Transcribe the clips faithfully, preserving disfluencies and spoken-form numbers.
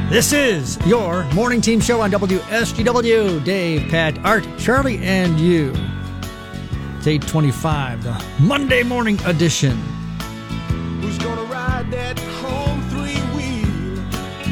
This is your morning team show on W S G W. Dave, Pat, Art, Charlie, and you. It's eight twenty-five, the Monday morning edition. Who's gonna ride that home three-wheel?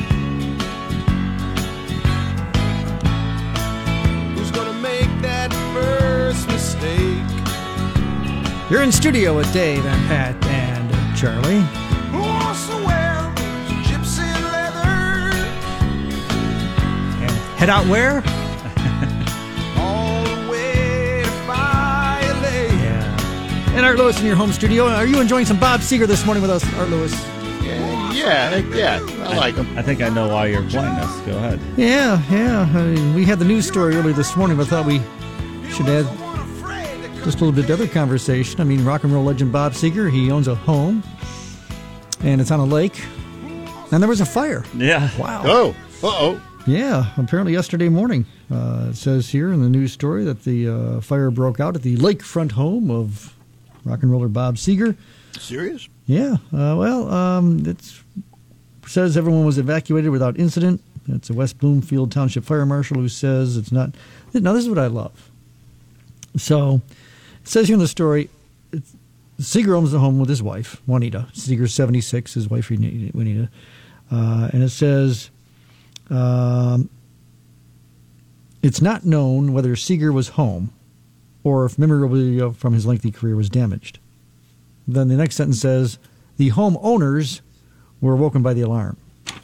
Who's gonna make that first mistake? You're in studio with Dave and Pat and Charlie. Who wants to wear gypsy leather? And head out where? All the way to Fire Lake. Yeah. And Art Lewis in your home studio. Are you enjoying some Bob Seger this morning with us, Art Lewis? Yeah, yeah, yeah, I like him. I think I know why you're playing this. Go ahead. Yeah, yeah. I mean, we had the news story earlier this morning, but I thought we should add just a little bit of other conversation. I mean, rock and roll legend Bob Seger, he owns a home, and it's on a lake, and there was a fire. Yeah. Wow. Oh, uh-oh. Yeah, apparently yesterday morning. Uh, it says here in the news story that the uh, fire broke out at the lakefront home of rock and roller Bob Seger. Serious? Yeah, uh, well, um, it says everyone was evacuated without incident. It's a West Bloomfield Township fire marshal who says it's not. Now, this is what I love. So, it says here in the story, it's, Seger owns the home with his wife, Juanita. Seger's seventy-six, his wife, Juanita. Uh, and it says, um, it's not known whether Seger was home or if memorabilia from his lengthy career was damaged. Then the next sentence says, the home owners were woken by the alarm.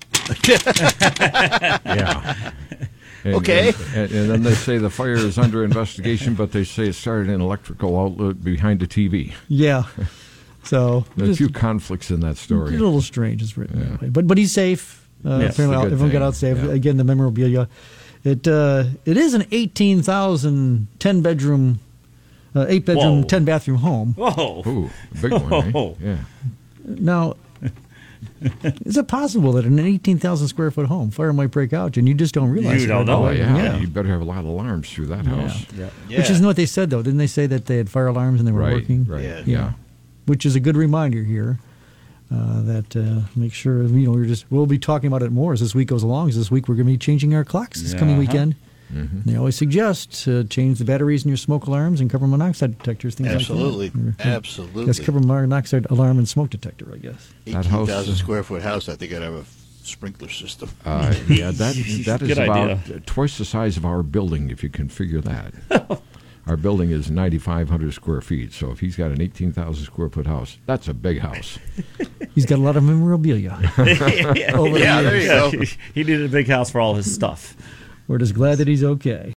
Yeah. And, Okay. And, and then they say the fire is under investigation, but they say it started in an electrical outlet behind the T V. Yeah. So There's a just few conflicts in that story. a little strange. It's written Yeah. that way. But but he's safe. Uh, Yes, apparently, a good everyone got thing. out safe. Yeah. Again, the memorabilia. It uh, it is an eighteen thousand, ten bedroom, uh, eight bedroom, Whoa. ten bathroom home. Whoa. Ooh, a big one, eh? Whoa. Yeah. Now, is it possible that in an eighteen thousand square foot home, fire might break out and you just don't realize You it? don't right know Oh, away? yeah. yeah. You better have a lot of alarms through that house. Yeah. Yeah. Which isn't what they said, though. Didn't they say that they had fire alarms and they were Right, working? right. Yeah. Yeah. Which is a good reminder here uh, that uh, make sure, you know, we're just, we'll be talking about it more as this week goes along. As this week we're going to be changing our clocks this coming Uh-huh. weekend. Mm-hmm. They always suggest uh, change the batteries in your smoke alarms and carbon monoxide detectors, things Absolutely. like that. Absolutely. Yes, carbon monoxide alarm and smoke detector, I guess. That house- eighteen thousand square foot house, I think I'd have a sprinkler system. Uh, yeah, that that is Good about idea. twice the size of our building, if you can figure that. Our building is ninety-five hundred square feet, so if he's got an eighteen thousand square foot house, that's a big house. He's got a lot of memorabilia. yeah, Over the Yeah, there years. you go. He needed a big house for all his stuff. We're just glad that he's okay.